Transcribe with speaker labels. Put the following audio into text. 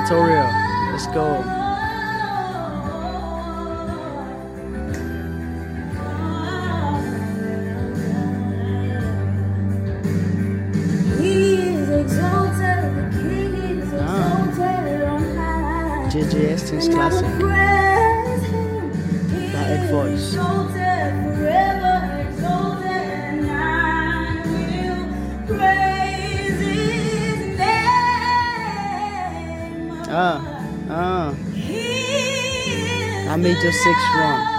Speaker 1: tutorial. Let's go. JJ Estes Classic by Ed Voice. I made your 6 wrong.